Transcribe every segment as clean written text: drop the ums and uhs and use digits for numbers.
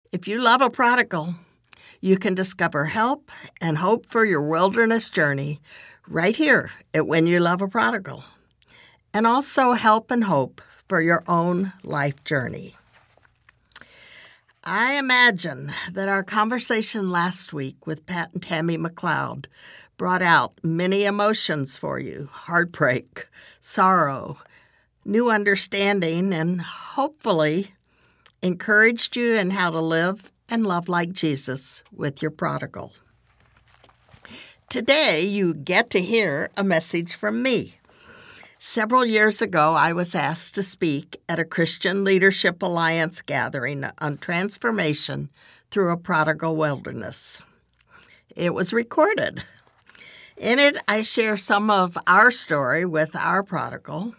If you love a prodigal, you can discover help and hope for your wilderness journey right here at When You Love a Prodigal, and also help and hope for your own life journey. I imagine that our conversation last week with Pat and Tammy McLeod brought out many emotions for you: heartbreak, sorrow, new understanding, and hopefully encouraged you in how to live and love like Jesus with your prodigal. Today, you get to hear a message from me. Several years ago, I was asked to speak at a Christian Leadership Alliance gathering on transformation through a prodigal wilderness. It was recorded. In it, I share some of our story with our prodigal,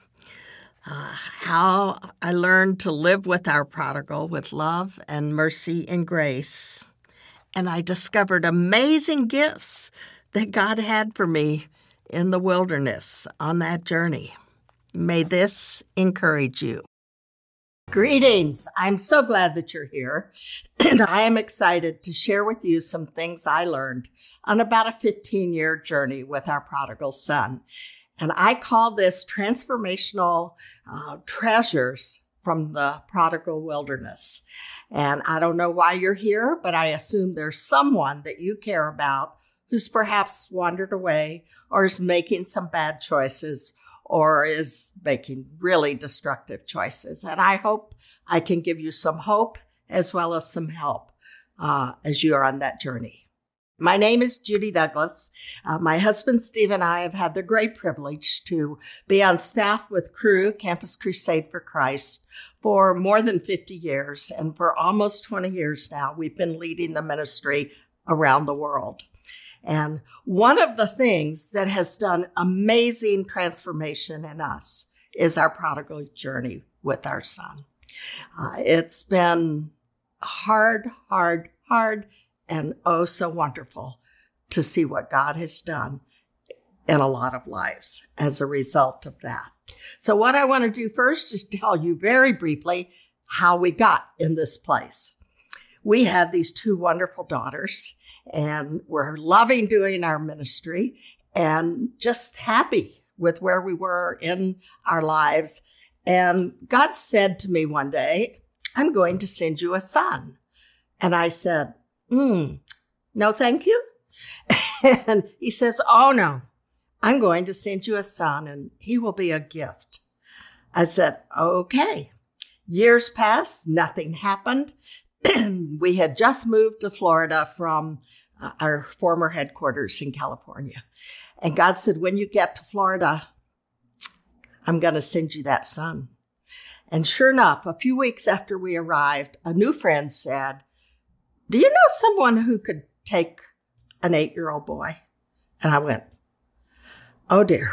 how I learned to live with our prodigal with love and mercy and grace. And I discovered amazing gifts that God had for me in the wilderness on that journey. May this encourage you. Greetings. I'm so glad that you're here, and I am excited to share with you some things I learned on about a 15-year journey with our prodigal son. And I call this transformational treasures from the prodigal wilderness. And I don't know why you're here, but I assume there's someone that you care about who's perhaps wandered away or is making some bad choices or is making really destructive choices. And I hope I can give you some hope as well as some help as you are on that journey. My name is Judy Douglas. My husband, Steve, and I have had the great privilege to be on staff with Cru, Campus Crusade for Christ, for more than 50 years. And for almost 20 years now, we've been leading the ministry around the world. And one of the things that has done amazing transformation in us is our prodigal journey with our son. It's been hard, and oh, so wonderful to see what God has done in a lot of lives as a result of that. So what I want to do first is tell you very briefly how we got in this place. We had these two wonderful daughters, and we're loving doing our ministry and just happy with where we were in our lives. And God said to me one day, "I'm going to send you a son." And I said, "No, thank you." And he says, "Oh, no, I'm going to send you a son, and he will be a gift." I said, "Okay." Years passed, nothing happened. We had just moved to Florida from our former headquarters in California. And God said, "When you get to Florida, I'm going to send you that son." And sure enough, a few weeks after we arrived, a new friend said, "Do you know someone who could take an 8-year-old boy?" And I went, "Oh dear."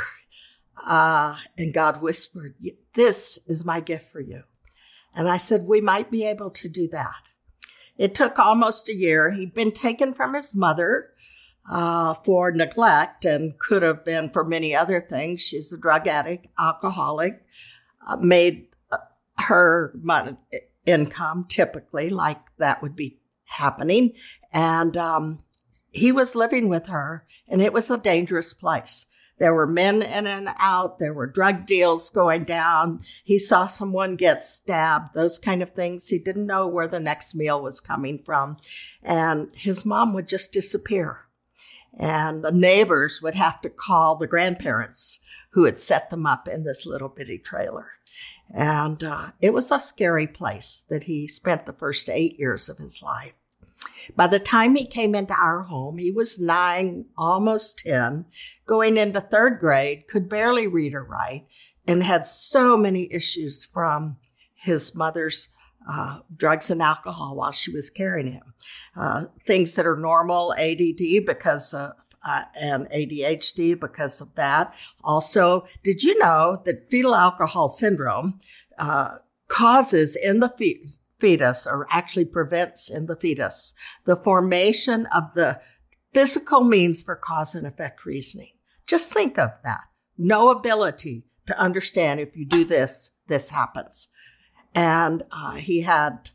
And God whispered, "This is my gift for you." And I said, "We might be able to do that." It took almost a year. He'd been taken from his mother for neglect and could have been for many other things. She's a drug addict, alcoholic, made her money, income typically, like that would be happening. And he was living with her, and it was a dangerous place. There were men in and out. There were drug deals going down. He saw someone get stabbed, those kind of things. He didn't know where the next meal was coming from. And his mom would just disappear. And the neighbors would have to call the grandparents who had set them up in this little bitty trailer. And it was a scary place that he spent the first 8 years of his life. By the time he came into our home, he was 9, almost 10, going into 3rd grade, could barely read or write, and had so many issues from his mother's drugs and alcohol while she was carrying him. Things that are normal, ADD because of, and ADHD because of that. Also, did you know that fetal alcohol syndrome causes in the fetus, or actually prevents in the fetus, the formation of the physical means for cause and effect reasoning? Just think of that. No ability to understand if you do this, this happens. And he had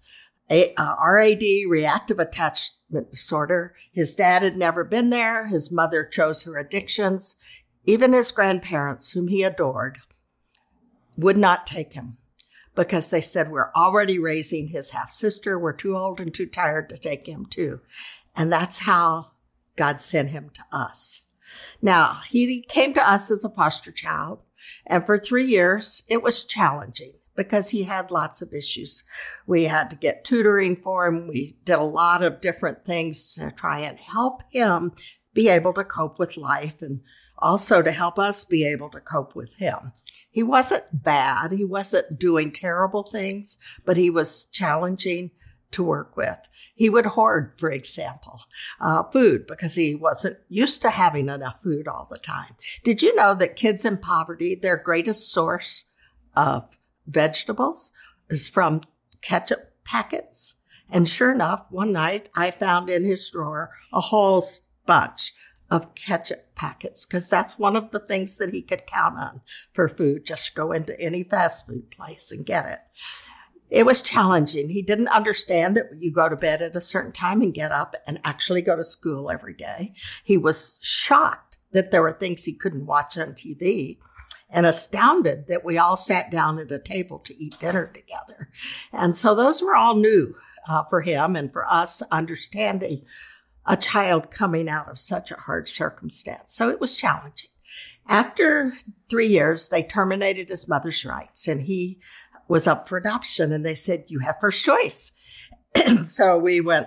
RAD, reactive attachment disorder. His dad had never been there. His mother chose her addictions. Even his grandparents, whom he adored, would not take him because they said, we're already raising his half-sister. We're too old and too tired to take him too. And that's how God sent him to us. Now, he came to us as a foster child, and for 3 years, it was challenging because he had lots of issues. We had to get tutoring for him. We did a lot of different things to try and help him be able to cope with life and also to help us be able to cope with him. He wasn't bad. He wasn't doing terrible things, but he was challenging to work with. He would hoard, for example, food because he wasn't used to having enough food all the time. Did you know that kids in poverty, their greatest source of vegetables is from ketchup packets? And sure enough, one night I found in his drawer a whole bunch of ketchup packets because that's one of the things that he could count on for food. Just go into any fast food place and get it. It was challenging. He didn't understand that you go to bed at a certain time and get up and actually go to school every day. He was shocked that there were things he couldn't watch on TV and astounded that we all sat down at a table to eat dinner together. And so those were all new for him and for us, understanding a child coming out of such a hard circumstance. So it was challenging. After 3 years, they terminated his mother's rights, and he was up for adoption, and they said, you have first choice. And so we went,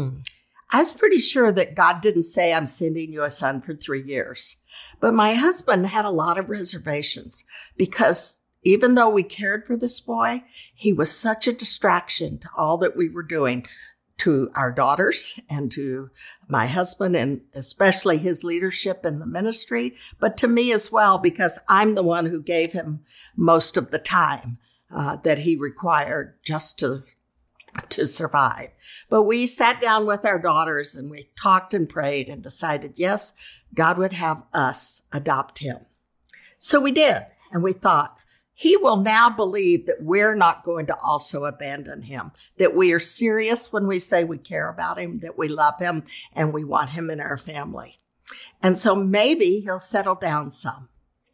I was pretty sure that God didn't say, I'm sending you a son for 3 years. But my husband had a lot of reservations because even though we cared for this boy, he was such a distraction to all that we were doing, to our daughters and to my husband, and especially his leadership in the ministry, but to me as well, because I'm the one who gave him most of the time that he required just to survive. But we sat down with our daughters and we talked and prayed and decided, yes, God would have us adopt him. So we did. And we thought, he will now believe that we're not going to also abandon him, that we are serious when we say we care about him, that we love him, and we want him in our family. And so maybe he'll settle down some,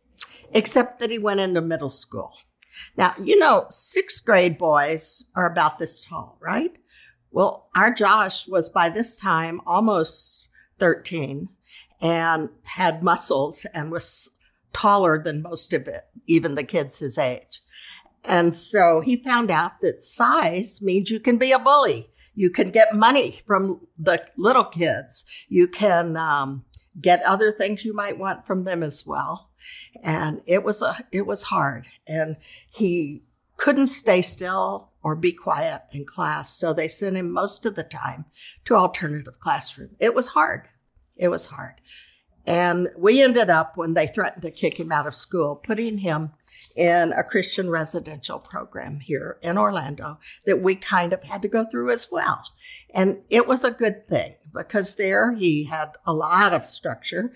except that he went into middle school. Now, you know, 6th grade boys are about this tall, right? Well, our Josh was by this time almost 13 and had muscles and was taller than most of it, even the kids his age. And so he found out that size means you can be a bully. You can get money from the little kids. You can get other things you might want from them as well. And it was hard. And he couldn't stay still or be quiet in class. So they sent him most of the time to alternative classroom. It was hard. It was hard. And we ended up, when they threatened to kick him out of school, putting him in a Christian residential program here in Orlando that we kind of had to go through as well. And it was a good thing because there he had a lot of structure,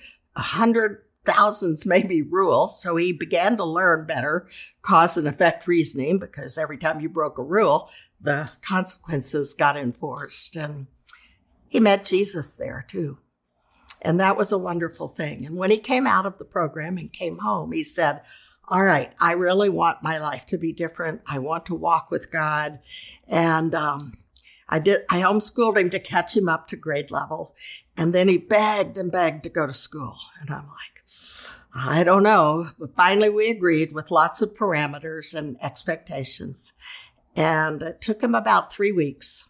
100,000 maybe rules. So he began to learn better cause and effect reasoning because every time you broke a rule, the consequences got enforced. And he met Jesus there too. And that was a wonderful thing. And when he came out of the program and came home, he said, all right, I really want my life to be different. I want to walk with God. And I homeschooled him to catch him up to grade level. And then he begged and begged to go to school. And I'm like, I don't know. But finally, we agreed with lots of parameters and expectations. And it took him about 3 weeks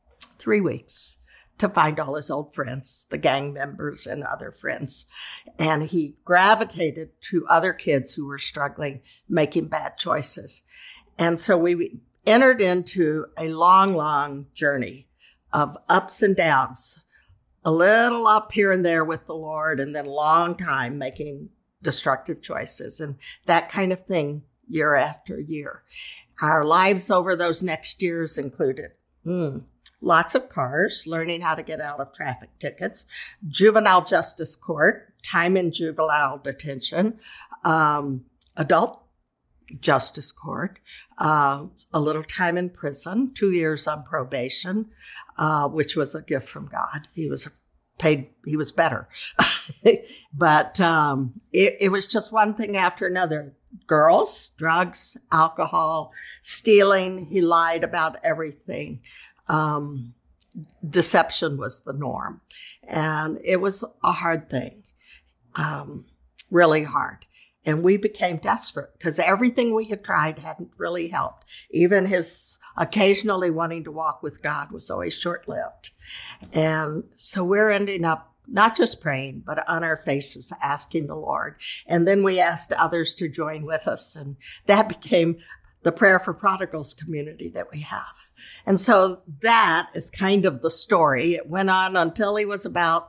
to find all his old friends, the gang members and other friends. And he gravitated to other kids who were struggling, making bad choices. And so we entered into a long, long journey of ups and downs, a little up here and there with the Lord, and then a long time making destructive choices and that kind of thing year after year. Our lives over those next years included lots of cars, learning how to get out of traffic tickets, juvenile justice court, time in juvenile detention, adult justice court, a little time in prison, 2 years on probation, which was a gift from God. He was better. But it was just one thing after another. Girls, drugs, alcohol, stealing. He lied about everything. Deception was the norm. And it was a hard thing, really hard. And we became desperate because everything we had tried hadn't really helped. Even his occasionally wanting to walk with God was always short-lived. And so we're ending up not just praying, but on our faces asking the Lord. And then we asked others to join with us. And that became the Prayer for Prodigals community that we have. And so that is kind of the story. It went on until he was about,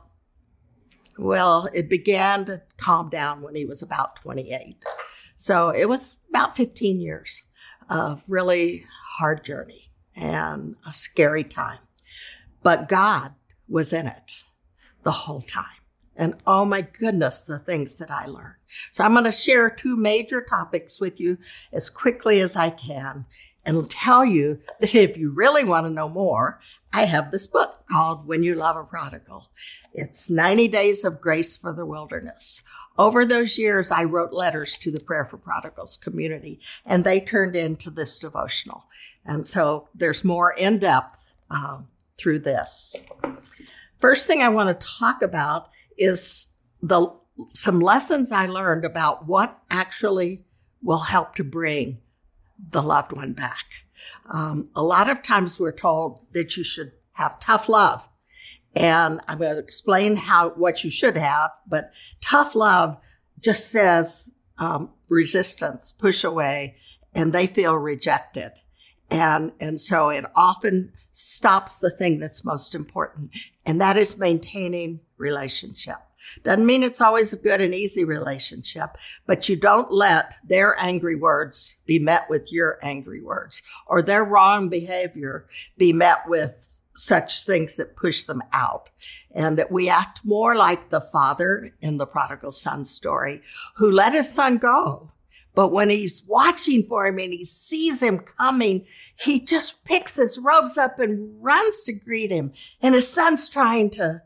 it began to calm down when he was about 28. So it was about 15 years of really hard journey and a scary time. But God was in it the whole time. And oh my goodness, the things that I learned. So I'm going to share 2 major topics with you as quickly as I can and tell you that if you really want to know more, I have this book called When You Love a Prodigal. It's 90 Days of Grace for the Wilderness. Over those years, I wrote letters to the Prayer for Prodigals community, and they turned into this devotional. And so there's more in-depth through this. First thing I want to talk about is some lessons I learned about what actually will help to bring the loved one back. A lot of times we're told that you should have tough love. And I'm going to explain what you should have, but tough love just says resistance, push away, and they feel rejected. And so it often stops the thing that's most important, and that is maintaining relationship. Doesn't mean it's always a good and easy relationship, but you don't let their angry words be met with your angry words, or their wrong behavior be met with such things that push them out. And that we act more like the father in the prodigal son story, who let his son go. But when he's watching for him and he sees him coming, he just picks his robes up and runs to greet him. And his son's trying to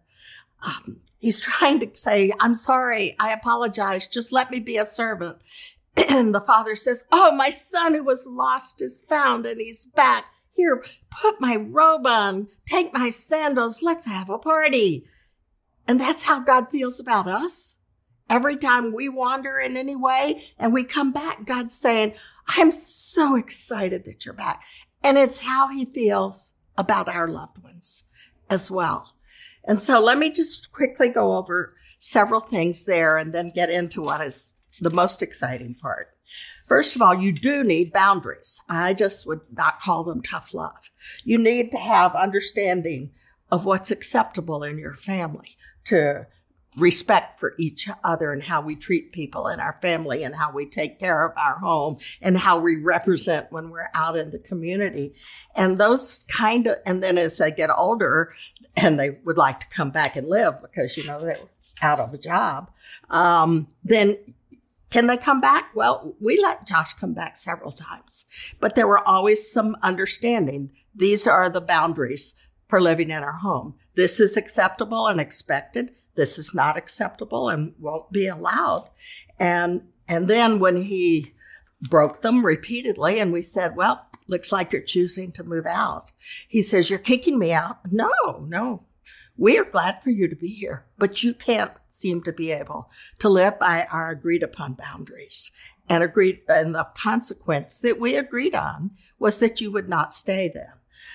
say, I'm sorry, I apologize, just let me be a servant. And the father says, oh, my son who was lost is found and he's back. Here, put my robe on, take my sandals, let's have a party. And that's how God feels about us. Every time we wander in any way and we come back, God's saying, I'm so excited that you're back. And it's how he feels about our loved ones as well. And so let me just quickly go over several things there and then get into what is the most exciting part. First of all, you do need boundaries. I just would not call them tough love. You need to have understanding of what's acceptable in your family, to respect for each other and how we treat people in our family and how we take care of our home and how we represent when we're out in the community. And those and then as they get older and they would like to come back and live because, they're out of a job, then can they come back? Well, we let Josh come back several times, but there were always some understanding. These are the boundaries for living in our home. This is acceptable and expected. This is not acceptable and won't be allowed. And then when he broke them repeatedly and we said, well, looks like you're choosing to move out. He says, you're kicking me out. No. We are glad for you to be here, but you can't seem to be able to live by our agreed upon boundaries. And the consequence that we agreed on was that you would not stay then.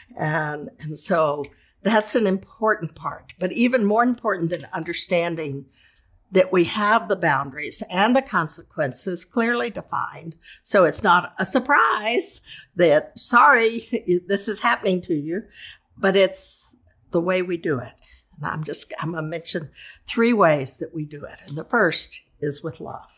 And so that's an important part. But even more important than understanding that we have the boundaries and the consequences clearly defined. So it's not a surprise that, sorry, this is happening to you, but it's the way we do it. And I'm going to mention 3 ways that we do it. And the first is with love.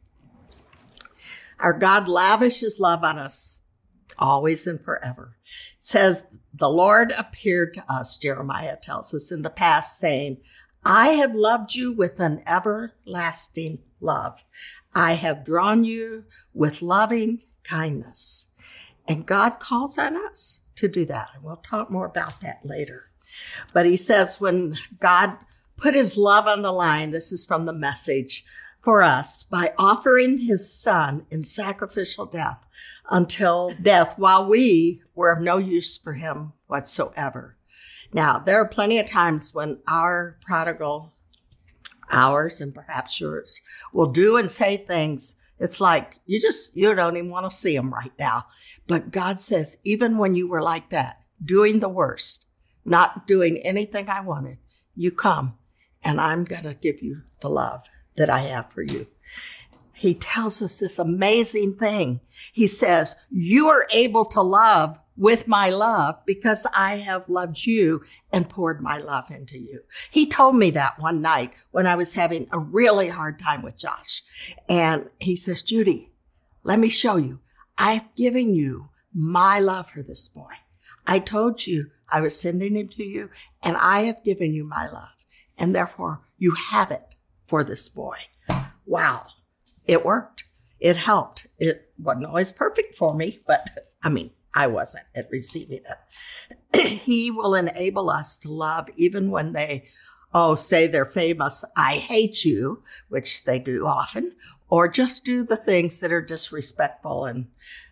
Our God lavishes love on us always and forever. It says, the Lord appeared to us, Jeremiah tells us in the past, saying, I have loved you with an everlasting love. I have drawn you with loving kindness. And God calls on us to do that. And we'll talk more about that later. But he says when God put his love on the line, this is from the Message, for us by offering his son in sacrificial death until death while we were of no use for him whatsoever. Now, there are plenty of times when our prodigal, ours and perhaps yours, will do and say things. It's like you don't even want to see them right now. But God says, even when you were like that, doing the worst, not doing anything I wanted, you come and I'm going to give you the love that I have for you. He tells us this amazing thing. He says, you are able to love with my love because I have loved you and poured my love into you. He told me that one night when I was having a really hard time with Josh. And he says, Judy, let me show you. I've given you my love for this boy. I told you I was sending him to you, and I have given you my love. And therefore, you have it for this boy. Wow. It worked. It helped. It wasn't always perfect for me, but I wasn't at receiving it. He will enable us to love even when they, say they're famous, I hate you, which they do often, or just do the things that are disrespectful. And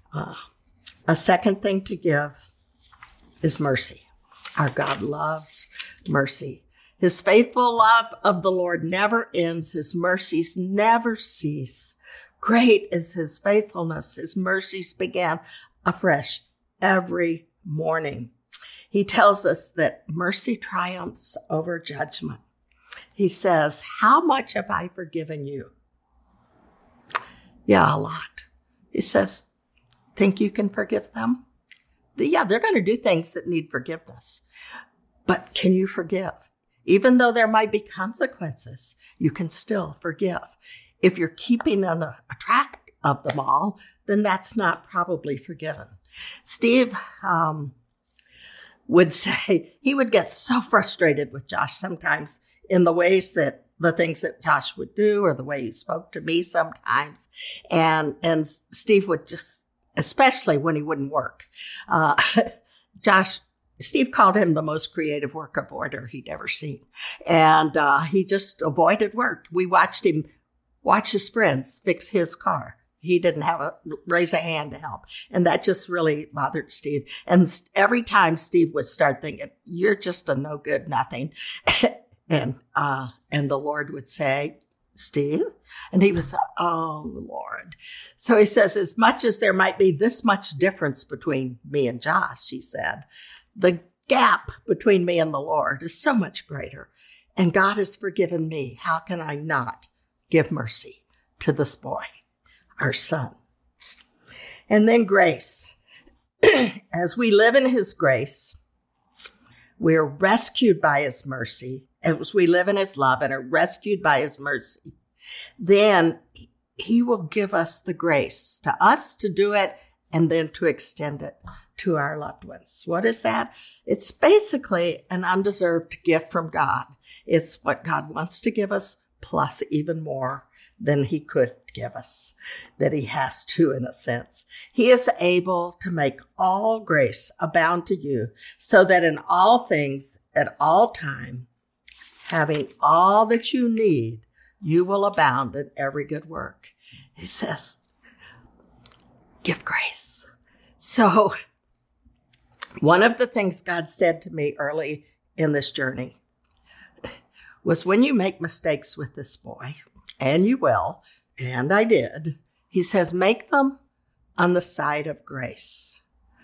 a second thing to give is mercy. Our God loves mercy. His faithful love of the Lord never ends. His mercies never cease. Great is his faithfulness. His mercies began afresh every morning. He tells us that mercy triumphs over judgment. He says, how much have I forgiven you? Yeah, a lot. He says, think you can forgive them? Yeah, they're going to do things that need forgiveness. But can you forgive? Even though there might be consequences, you can still forgive. If you're keeping on a track of them all, then that's not probably forgiven. Steve would say he would get so frustrated with Josh sometimes in the ways that the things that Josh would do or the way he spoke to me sometimes. And Steve would just, especially when he wouldn't work. Steve called him the most creative work avoider he'd ever seen. And he just avoided work. We watched him watch his friends fix his car. He didn't raise a hand to help. And that just really bothered Steve. And every time Steve would start thinking, you're just a no good nothing. and the Lord would say, Steve? And he was, oh, Lord. So he says, as much as there might be this much difference between me and Josh, he said, the gap between me and the Lord is so much greater. And God has forgiven me. How can I not give mercy to this boy, our son? And then grace. As we live in his grace, we're rescued by his mercy. As we live in his love and are rescued by his mercy, then he will give us the grace to us to do it and then to extend it to our loved ones. What is that? It's basically an undeserved gift from God. It's what God wants to give us, plus even more than he could give us, that he has to, in a sense. He is able to make all grace abound to you, so that in all things, at all time, having all that you need, you will abound in every good work. He says, give grace. So, one of the things God said to me early in this journey was, when you make mistakes with this boy, and you will, and I did, he says, make them on the side of grace.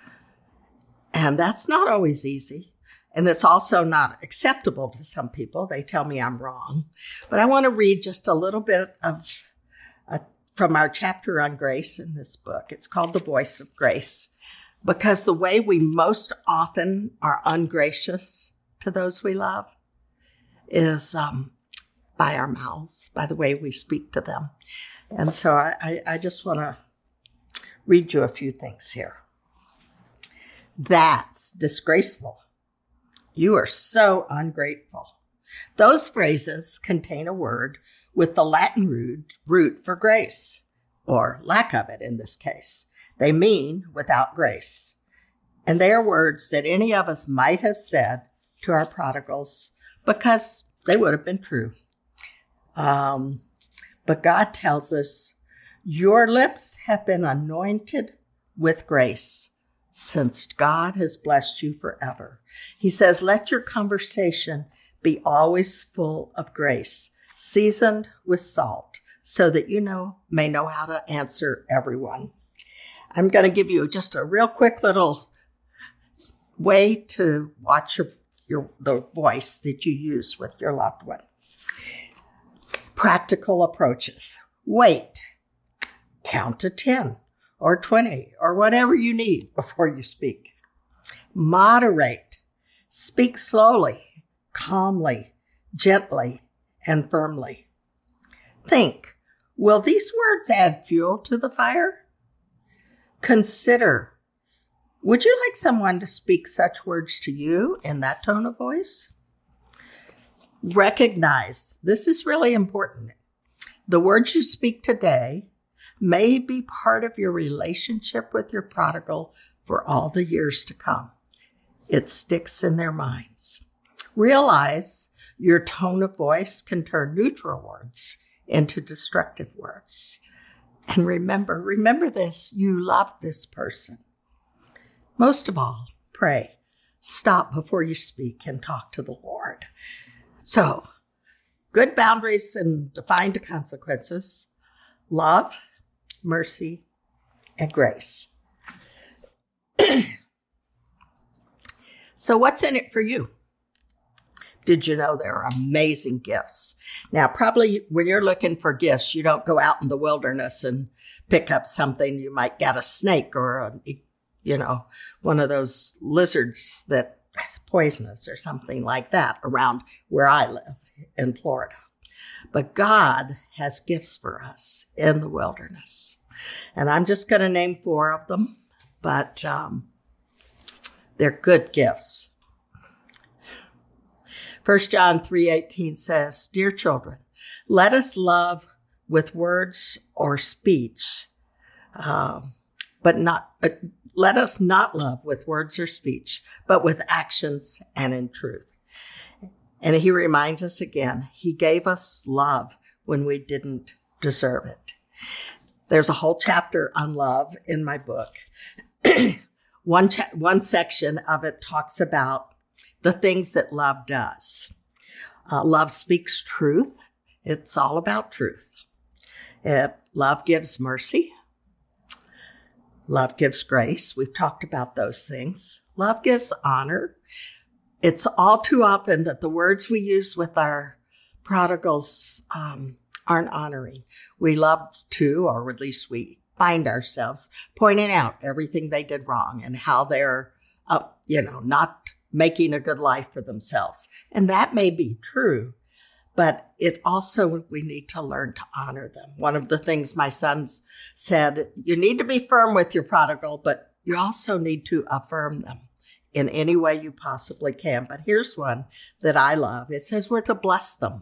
And that's not always easy. And it's also not acceptable to some people. They tell me I'm wrong. But I want to read just a little bit from our chapter on grace in this book. It's called The Voice of Grace. Because the way we most often are ungracious to those we love is by our mouths, by the way we speak to them. And so I just want to read you a few things here. That's disgraceful. You are so ungrateful. Those phrases contain a word with the Latin root for grace, or lack of it in this case. They mean without grace. And they are words that any of us might have said to our prodigals because they would have been true. But God tells us, your lips have been anointed with grace since God has blessed you forever. He says, let your conversation be always full of grace, seasoned with salt, so that you may know how to answer everyone. I'm going to give you just a real quick little way to watch the voice that you use with your loved one. Practical approaches. Wait. Count to 10 or 20 or whatever you need before you speak. Moderate. Speak slowly, calmly, gently, and firmly. Think, will these words add fuel to the fire? Consider, would you like someone to speak such words to you in that tone of voice? Recognize, this is really important. The words you speak today may be part of your relationship with your prodigal for all the years to come. It sticks in their minds. Realize your tone of voice can turn neutral words into destructive words. And remember this, you love this person. Most of all, pray. Stop before you speak and talk to the Lord. So, good boundaries and defined consequences. Love, mercy, and grace. So what's in it for you? Did you know there are amazing gifts? Now, probably when you're looking for gifts, you don't go out in the wilderness and pick up something. You might get a snake or one of those lizards that is poisonous or something like that around where I live in Florida. But God has gifts for us in the wilderness. And I'm just going to name 4 of them, but they're good gifts. 1 John 3:18 says, dear children, let us love with words or speech, let us not love with words or speech, but with actions and in truth. And he reminds us again, he gave us love when we didn't deserve it. There's a whole chapter on love in my book. One section of it talks about the things that love does. Love speaks truth. It's all about truth. Love gives mercy. Love gives grace. We've talked about those things. Love gives honor. It's all too often that the words we use with our prodigals aren't honoring. We love to, or at least we find ourselves pointing out everything they did wrong and how they're, not making a good life for themselves. And that may be true, but it also, we need to learn to honor them. One of the things my sons said, you need to be firm with your prodigal, but you also need to affirm them in any way you possibly can. But here's one that I love. It says we're to bless them.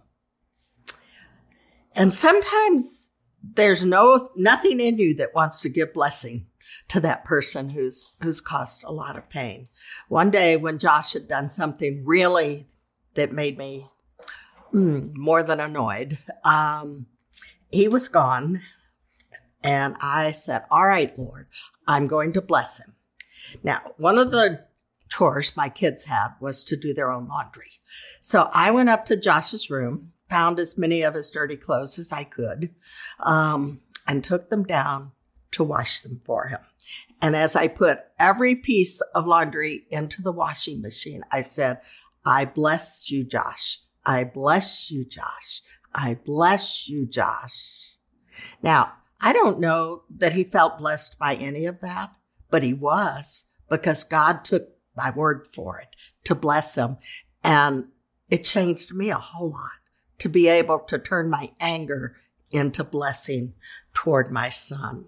And sometimes there's nothing in you that wants to give blessing to that person who's caused a lot of pain. One day when Josh had done something really that made me more than annoyed, he was gone. And I said, all right, Lord, I'm going to bless him. Now, one of the chores my kids had was to do their own laundry. So I went up to Josh's room, found as many of his dirty clothes as I could, and took them down to wash them for him. And as I put every piece of laundry into the washing machine, I said, I bless you, Josh. I bless you, Josh. I bless you, Josh. Now, I don't know that he felt blessed by any of that, but he was, because God took my word for it to bless him. And it changed me a whole lot to be able to turn my anger into blessing toward my son.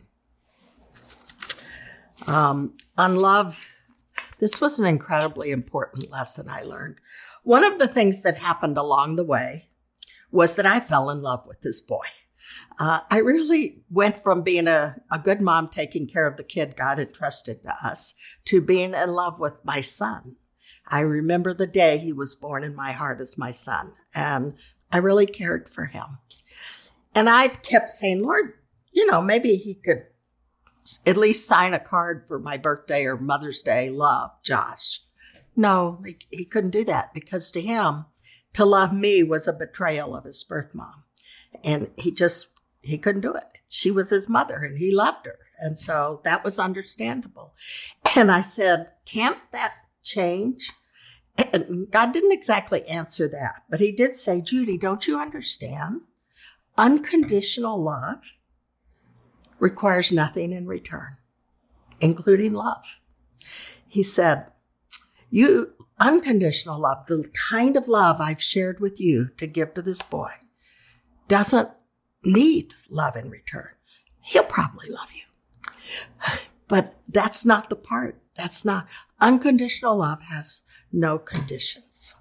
On love, this was an incredibly important lesson I learned. One of the things that happened along the way was that I fell in love with this boy. I really went from being a good mom taking care of the kid God entrusted to us to being in love with my son. I remember the day he was born in my heart as my son, and I really cared for him. And I kept saying, Lord, maybe he could at least sign a card for my birthday or Mother's Day, love, Josh. No, he couldn't do that, because to him, to love me was a betrayal of his birth mom. And he couldn't do it. She was his mother and he loved her. And so that was understandable. And I said, can't that change? And God didn't exactly answer that, but he did say, Judy, don't you understand? Unconditional love requires nothing in return, including love. He said, unconditional love, the kind of love I've shared with you to give to this boy, doesn't need love in return. He'll probably love you. But that's not the part. That's not. Unconditional love has no conditions.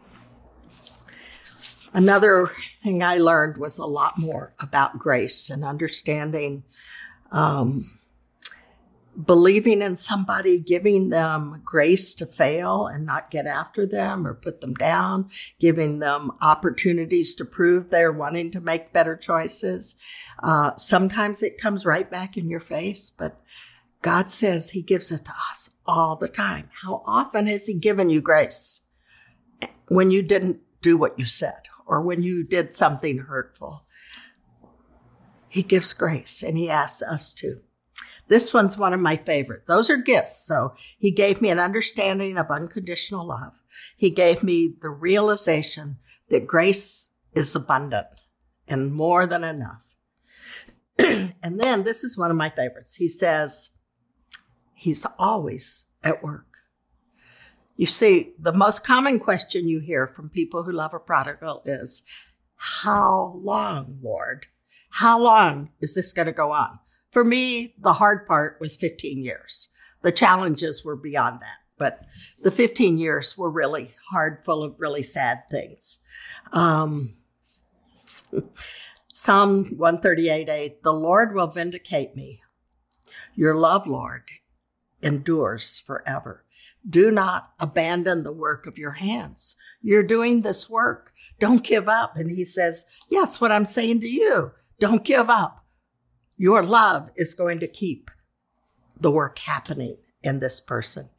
Another thing I learned was a lot more about grace and understanding, believing in somebody, giving them grace to fail and not get after them or put them down, giving them opportunities to prove they're wanting to make better choices. Sometimes it comes right back in your face, but God says he gives it to us all the time. How often has he given you grace when you didn't do what you said or when you did something hurtful? He gives grace, and he asks us to. This one's one of my favorite. Those are gifts. So he gave me an understanding of unconditional love. He gave me the realization that grace is abundant and more than enough. And then this is one of my favorites. He says, he's always at work. You see, the most common question you hear from people who love a prodigal is, how long, Lord? How long is this going to go on? For me, the hard part was 15 years. The challenges were beyond that, but the 15 years were really hard, full of really sad things. Psalm 138:8, the Lord will vindicate me. Your love, Lord, endures forever. Do not abandon the work of your hands. You're doing this work. Don't give up. And he says, yes, what I'm saying to you, don't give up. Your love is going to keep the work happening in this person.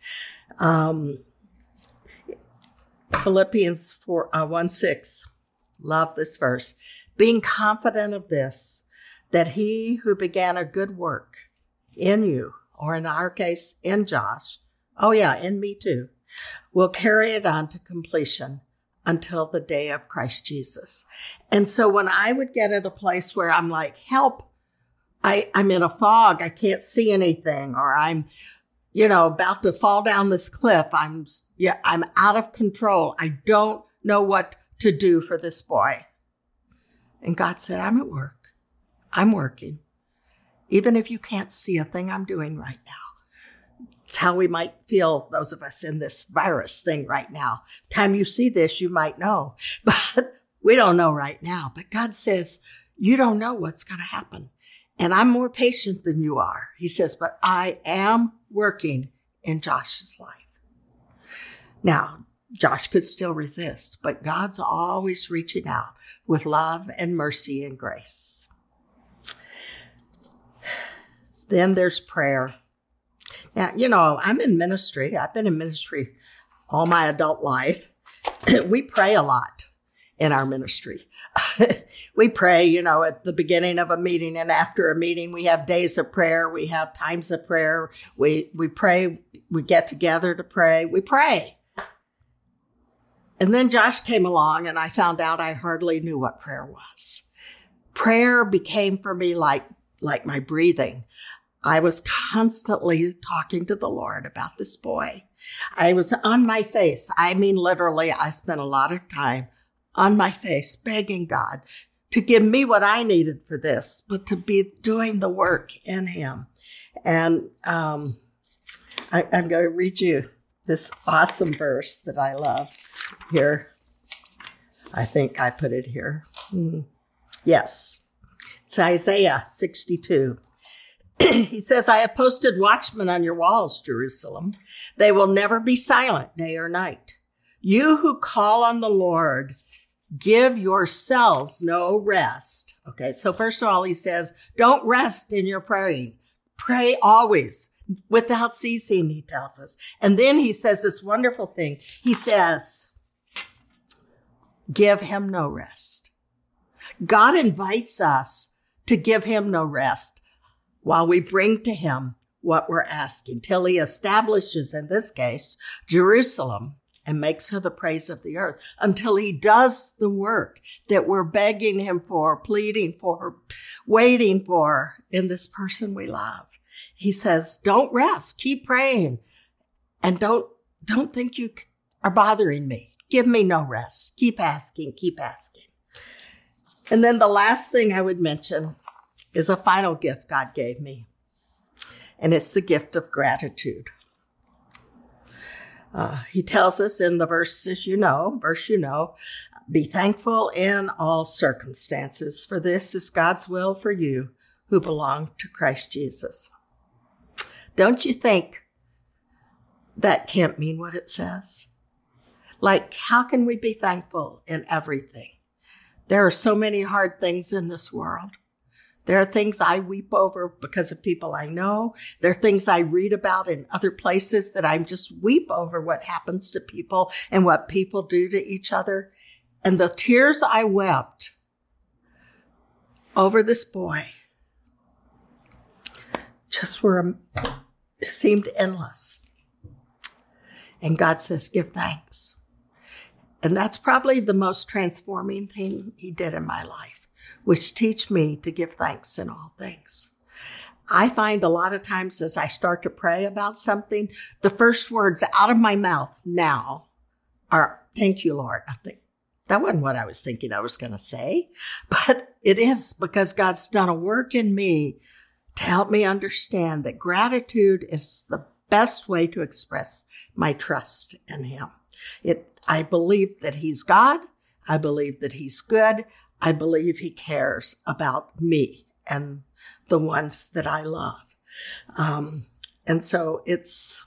Philippians 1:6, love this verse. Being confident of this, that he who began a good work in you, or in our case, in Josh, in me too, will carry it on to completion until the day of Christ Jesus. And so when I would get at a place where I'm like, help, I'm in a fog, I can't see anything, or I'm, about to fall down this cliff. I'm out of control. I don't know what to do for this boy. And God said, I'm at work. I'm working. Even if you can't see a thing I'm doing right now. It's how we might feel, those of us in this virus thing right now. Time you see this, you might know, but we don't know right now. But God says, you don't know what's going to happen. And I'm more patient than you are. He says, but I am working in Josh's life. Now, Josh could still resist, but God's always reaching out with love and mercy and grace. Then there's prayer. Now, I'm in ministry. I've been in ministry all my adult life. We pray a lot in our ministry. We pray, at the beginning of a meeting and after a meeting. We have days of prayer. We have times of prayer. We pray. We get together to pray. We pray. And then Josh came along and I found out I hardly knew what prayer was. Prayer became for me like my breathing. I was constantly talking to the Lord about this boy. I was on my face. I mean, literally, I spent a lot of time on my face begging God to give me what I needed for this, but to be doing the work in him. And I'm going to read you this awesome verse that I love here. I think I put it here. Yes. It's Isaiah 62. He says, I have posted watchmen on your walls, Jerusalem. They will never be silent day or night. You who call on the Lord, give yourselves no rest. Okay, so first of all, he says, don't rest in your praying. Pray always, without ceasing, he tells us. And then he says this wonderful thing. He says, give him no rest. God invites us to give him no rest while we bring to him what we're asking, till he establishes, in this case, Jerusalem and makes her the praise of the earth, until he does the work that we're begging him for, pleading for, waiting for in this person we love. He says, don't rest, keep praying, and don't think you are bothering me. Give me no rest. Keep asking, keep asking. And then the last thing I would mention is a final gift God gave me, and it's the gift of gratitude. He tells us in the verse you know, be thankful in all circumstances, for this is God's will for you who belong to Christ Jesus. Don't you think that can't mean what it says? Like, how can we be thankful in everything? There are so many hard things in this world. There are things I weep over because of people I know. There are things I read about in other places that I just weep over what happens to people and what people do to each other. And the tears I wept over this boy just seemed endless. And God says, give thanks. And that's probably the most transforming thing he did in my life, which teach me to give thanks in all things. I find a lot of times as I start to pray about something, the first words out of my mouth now are, thank you, Lord. I think that wasn't what I was thinking I was going to say, but it is, because God's done a work in me to help me understand that gratitude is the best way to express my trust in him. I believe that he's God. I believe that he's good. I believe he cares about me and the ones that I love. And so it's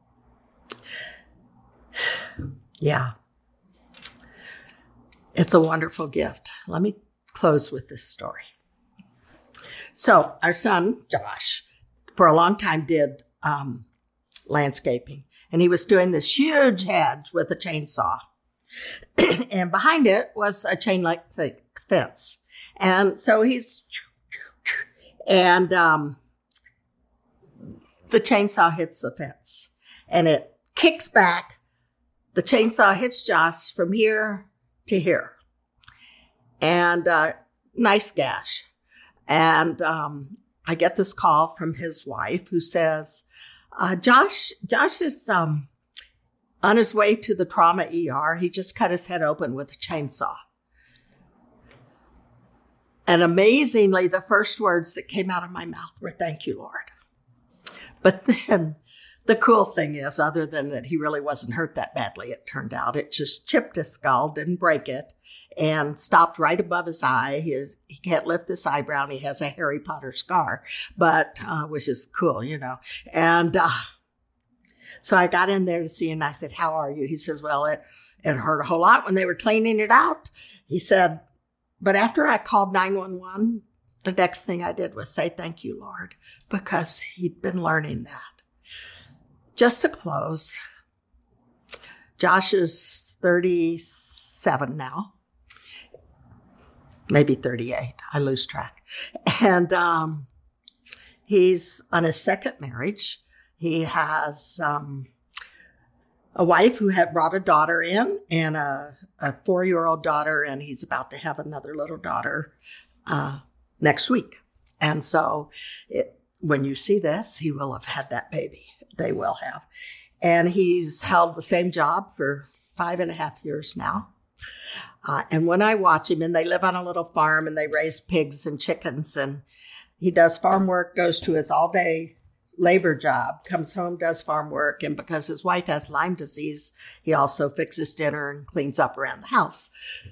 a wonderful gift. Let me close with this story. So our son, Josh, for a long time did landscaping. And he was doing this huge hedge with a chainsaw. And behind it was a chain link fence. And so the chainsaw hits the fence and it kicks back. The chainsaw hits Josh from here to here. And nice gash. And I get this call from his wife who says, Josh is on his way to the trauma ER. He just cut his head open with a chainsaw. And amazingly, the first words that came out of my mouth were, thank you, Lord. But then the cool thing is, other than that he really wasn't hurt that badly, it turned out, it just chipped his skull, didn't break it, and stopped right above his eye. He can't lift this eyebrow, and he has a Harry Potter scar, but which is cool, you know. And so I got in there to see him, and I said, how are you? He says, well, it hurt a whole lot when they were cleaning it out. He said, but after I called 911, the next thing I did was say, thank you, Lord, because he'd been learning that. Just to close, Josh is 37 now, maybe 38. I lose track. And he's on his second marriage. He has a wife who had brought a daughter in, and a 4-year-old daughter, and he's about to have another little daughter next week. And so when you see this, he will have had that baby. They will have. And he's held the same job for 5.5 years now. And when I watch him, and they live on a little farm, and they raise pigs and chickens, and he does farm work, goes to his all-day labor job, comes home, does farm work, and because his wife has Lyme disease, he also fixes dinner and cleans up around the house.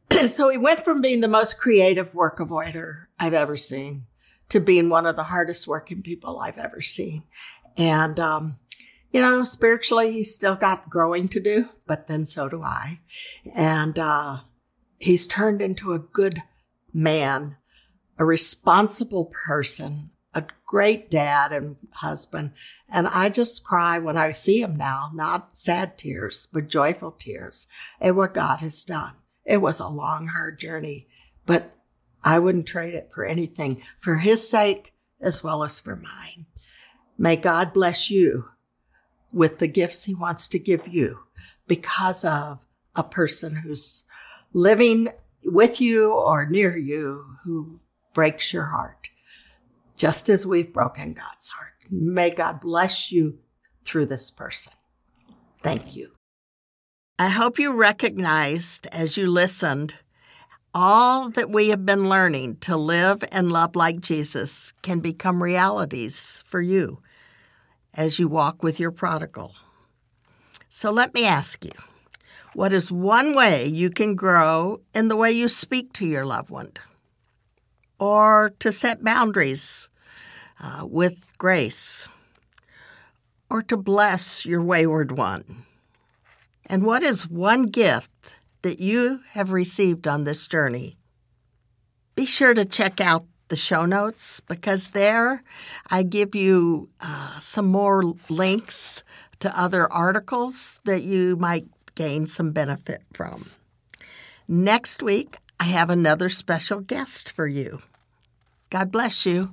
So he went from being the most creative work avoider I've ever seen to being one of the hardest working people I've ever seen. And, spiritually, he's still got growing to do, but then so do I. And he's turned into a good man, a responsible person, a great dad and husband. And I just cry when I see him now, not sad tears, but joyful tears at what God has done. It was a long, hard journey, but I wouldn't trade it for anything, for his sake as well as for mine. May God bless you with the gifts he wants to give you because of a person who's living with you or near you who breaks your heart, just as we've broken God's heart. May God bless you through this person. Thank you. I hope you recognized as you listened all that we have been learning to live and love like Jesus can become realities for you as you walk with your prodigal. So let me ask you, what is one way you can grow in the way you speak to your loved one? Or to set boundaries with grace? Or to bless your wayward one? And what is one gift that you have received on this journey? Be sure to check out the show notes because there I give you some more links to other articles that you might gain some benefit from. Next week, I have another special guest for you. God bless you.